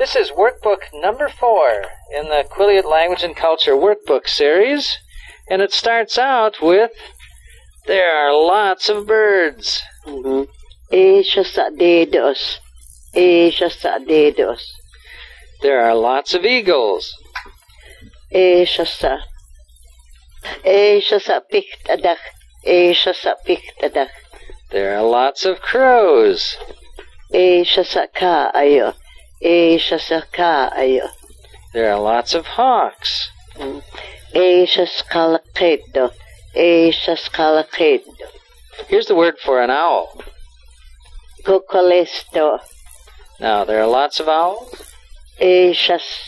This is workbook number 4 in the Quileute Language and Culture workbook series, and it starts out with, there are lots of birds. Dedos. There are lots of eagles. There are lots of crows. There are lots of hawks. Here's the word for an owl. Now, there are lots of owls. Here's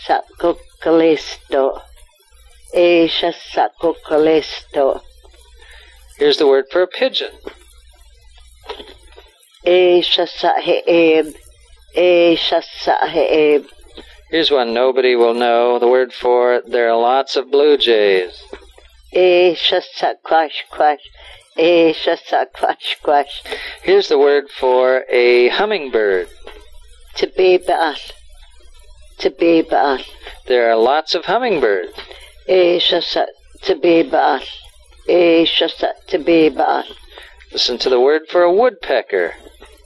the word for a pigeon. Here's one nobody will know. The word for it, there are lots of blue jays. Here's the word for a hummingbird. There are lots of hummingbirds. Listen to the word for a woodpecker.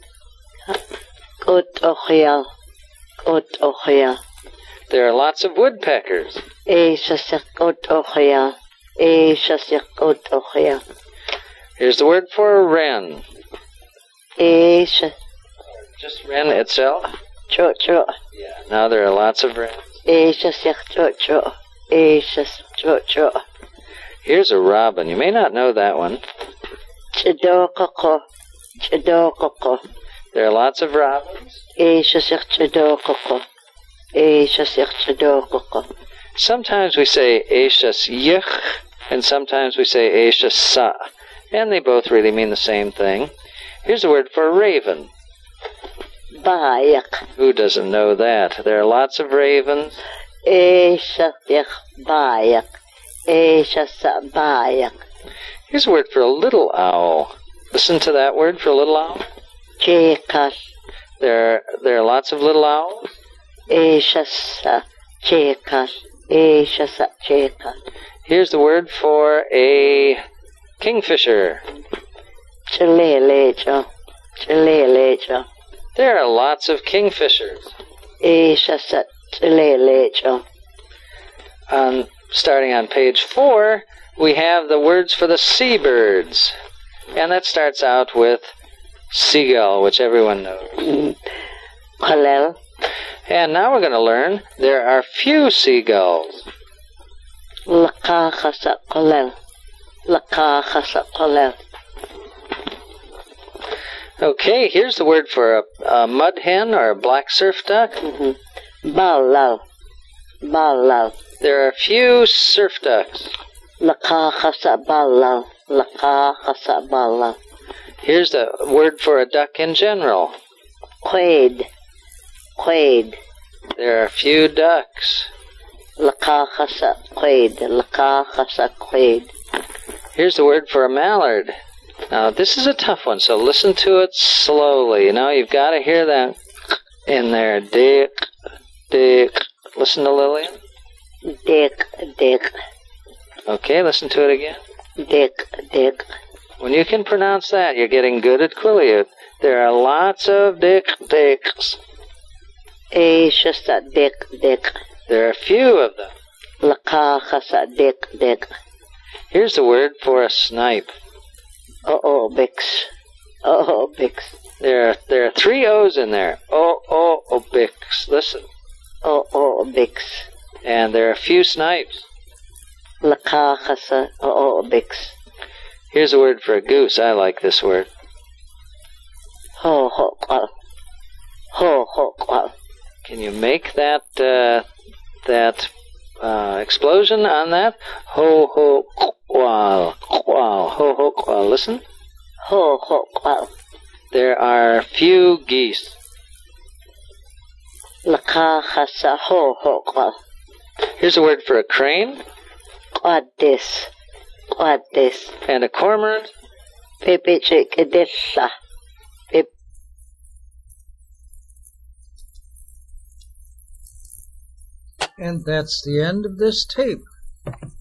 There are lots of woodpeckers. Here's the word for a wren. Just wren itself? Yeah. Now there are lots of wrens. Here's a robin. You may not know that one. There are lots of robins. Sometimes we say Eishas Yich, and sometimes we say Eishas Sa, and they both really mean the same thing. Here's a word for a raven. Who doesn't know that? There are lots of ravens. Here's a word for a little owl. Listen to that word for a little owl. There are lots of little owls. Here's the word for a kingfisher. There are lots of kingfishers. Starting on page 4, we have the words for the seabirds. And that starts out with seagull, which everyone knows. And now we're going to learn there are few seagulls. Okay, here's the word for a mud hen or a black surf duck. There are few surf ducks. Here's the word for a duck in general. Quaid. There are few ducks. Here's the word for a mallard. Now, this is a tough one, so listen to it slowly. Now, you've got to hear that in there. Dick. Listen to Lillian. Dick. Okay, listen to it again. Dick. When you can pronounce that, you're getting good at Quileute. There are lots of dicks. Dick. There are few of them. Dick. Here's the word for a snipe. Bix. There are 3 O's in there. Bix. Listen. Bix. And there are a few snipes. Bix. Here's a word for a goose. I like this word. Can you make that explosion on that? Qual. Listen. Qual. There are few geese. Here's a word for a crane. Quadis. And a cormorant. And that's the end of this tape.